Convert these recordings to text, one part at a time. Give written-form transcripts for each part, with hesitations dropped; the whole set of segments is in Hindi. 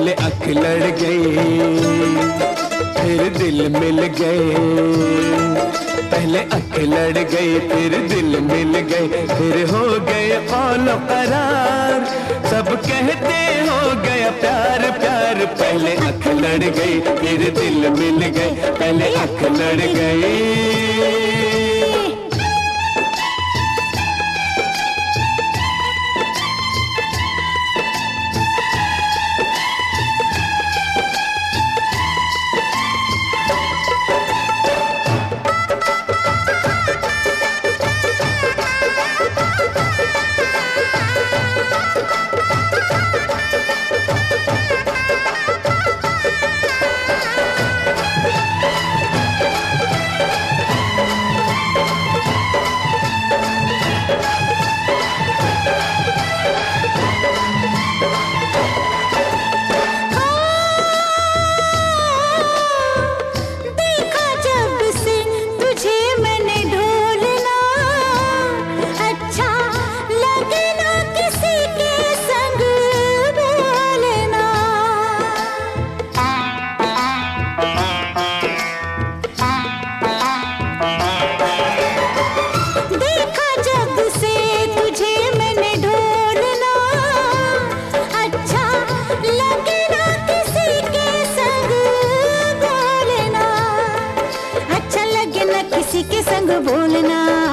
पहले अख लड़ गई फिर दिल मिल गए, पहले अख लड़ गई फिर दिल मिल गए, फिर हो गए औलो करार, सब कहते हो गया प्यार प्यार। पहले अख लड़ गई फिर दिल मिल गए, पहले अख लड़ गई। बोलना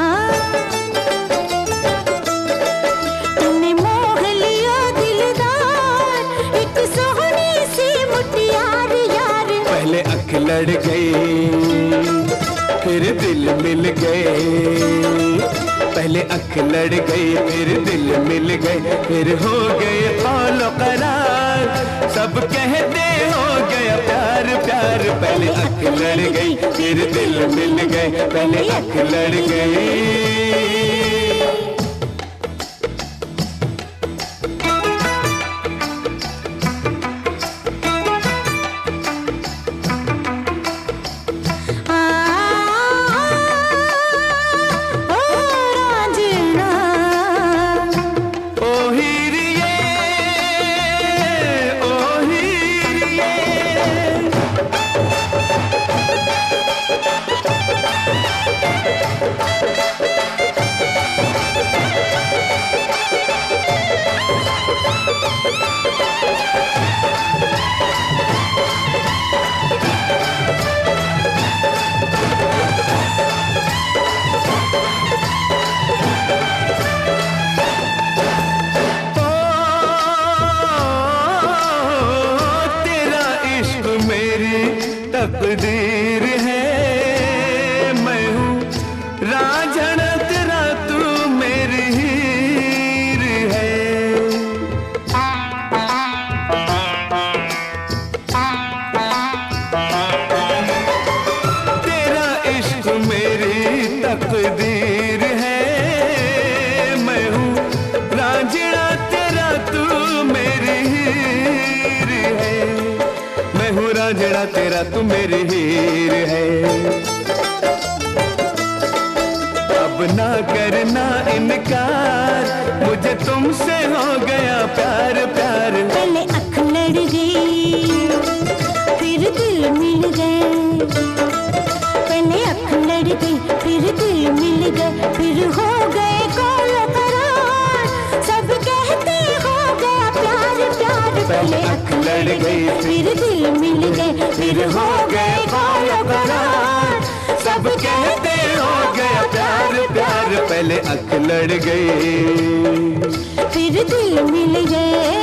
तूने मोह लिया दिलदार, एक सोहनी सी मुटियार यार। पहले अख लड़ गई फिर दिल मिल गए, पहले अख लड़ गई फिर दिल मिल गए, फिर हो गए औलो करार, सब कहते हो गया प्यार प्यार। पहले अख लड़ गई फिर दिल मिल गए, पहले अख लड़ गई। तकदीर है मैं हूँ रांझण तेरा, तू मेरी हीर है। तेरा इश्क मेरी तकदीर है, मैं हूँ रांझणा तेरा, तू मेरी हीर है। मैं हूँ रांझणा तेरा, तू मेरी हीर है। अब ना करना इनकार, मुझे तुमसे हो गया प्यार प्यार। पहले अख लड़ गई फिर दिल मिल गए, पहले अख लड़ गई फिर दिल मिल गए, फिर हो गए कौलो करार, सब कहते हो गया प्यार प्यार। पहले अख लड़ गई फिर दिल मिल गए, फिर हो गए कौलो करार, सब कहते हो गया प्यार प्यार। पहले अख लड़ गई फिर दिल मिल गए।